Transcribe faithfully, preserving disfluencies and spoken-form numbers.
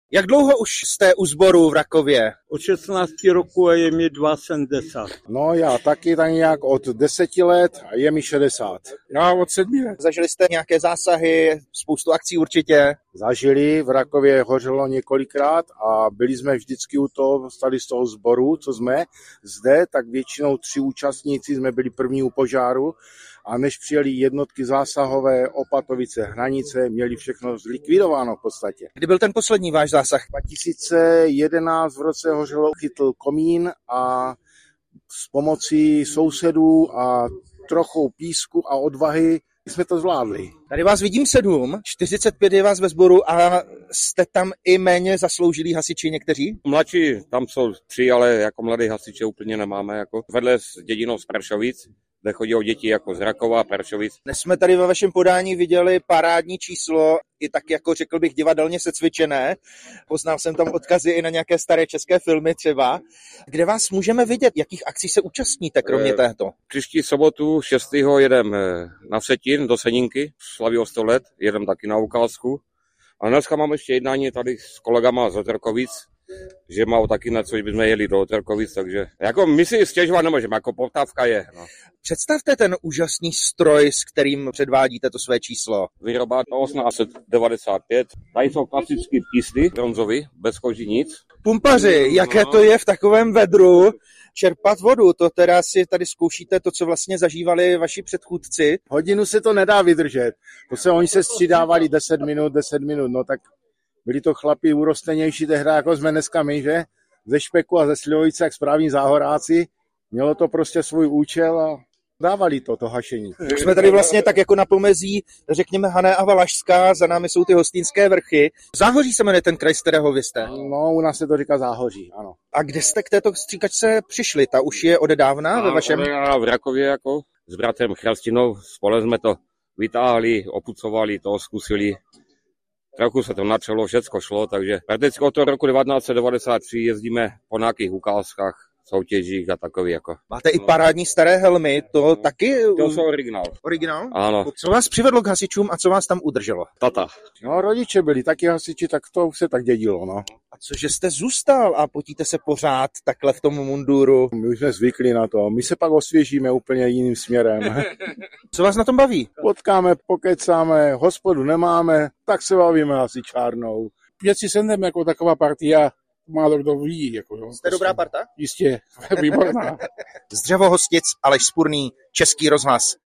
Jak dlouho už jste u sboru v Rakově? Od šestnácti roku a je mi sedmdesát dva. No já taky tak nějak od deseti let a je mi šedesát. Já od sedmi let. Zažili jste nějaké zásahy, spoustu akcí určitě? Zažili, v Rakově hořelo několikrát a byli jsme vždycky u toho, stali z toho sboru, co jsme zde, tak většinou tři účastníci jsme byli první u požáru a než přijeli jednotky zásahové, Opatovice, Hranice, měli všechno zlikvidováno v podstatě. Kdy byl ten poslední váš zásah? dva tisíce jedenáct v roce hořelo, chytl komín a s pomocí sousedů a trochou písku a odvahy jsme to zvládli. Tady vás vidím sedm, čtyřicet pět je vás ve sboru a jste tam i méně zasloužilí hasiči někteří? Mladší tam jsou tři, ale jako mladý hasiče úplně nemáme. Jako vedle s dědinou z Pršovic, kde chodí děti jako z Rakova a Pršovic. Dnes jsme tady ve vašem podání viděli parádní číslo, i tak jako řekl bych divadelně secvičené. Poznal jsem tam odkazy i na nějaké staré české filmy třeba. Kde vás můžeme vidět? Jakých akcí se účastníte kromě této? Příští sobotu šestého jedem na Vsetín do Seninky, slaví o sto let, jedem taky na ukázku. A dneska mám ještě jednání tady s kolegama z Otrkovic, že má taky na což bychom jeli do Otrkovic, takže jako my si stěžovat nemůžeme, jako poptávka je. No. Představte ten úžasný stroj, s kterým předvádíte to své číslo. Výroba osmnáct set devadesát pět, tady jsou klasické písty, bronzový, bez koží nic. Pumpaři, jaké to je v takovém vedru čerpat vodu, to teda si tady zkoušíte to, co vlastně zažívali vaši předchůdci. Hodinu se to nedá vydržet, to se oni se střídávali deset minut, deset minut, no tak byli to chlapi urostenější tehdy, jako jsme dneska my, že? Ze Špeku a ze Slivovice, jak správní záhoráci. Mělo to prostě svůj účel a dávali to, to hašení. Už jsme tady vlastně tak jako na pomezí, řekněme, Hané a Valašská, za námi jsou ty Hostýnské vrchy. Záhoří se jmenuje ten kraj, z kterého vy jste? No, u nás se to říká Záhoří, ano. A kde jste k této stříkačce přišli? Ta už je odedávna ve vašem? V Rakově jako s bratrem Chrastinou, spole jsme to vytáhli, opucovali to, zkusili. Trochu se to načalo, všecko šlo, takže prakticky od toho roku devatenáct set devadesát tři jezdíme po nějakých ukázkách, soutěžích a takový jako. Máte i parádní staré helmy, to no, taky? To jsou originál. Originál? Ano. Co vás přivedlo k hasičům a co vás tam udrželo? Tata. No, rodiče byli taky hasiči, tak to už se tak dědilo, no. A cože jste zůstal a potíte se pořád takhle v tom munduru? My už jsme zvykli na to, my se pak osvěžíme úplně jiným směrem. Co vás na tom baví? Potkáme, pokecáme, hospodu nemáme, tak se bavíme hasičárnou. Pět si sedneme jako taková partia, málo kdo ví. Jako, jo. Jste dobrá parta? Jistě, výborná. Z Dřevohostic Aleš Spurný, Český rozhlas.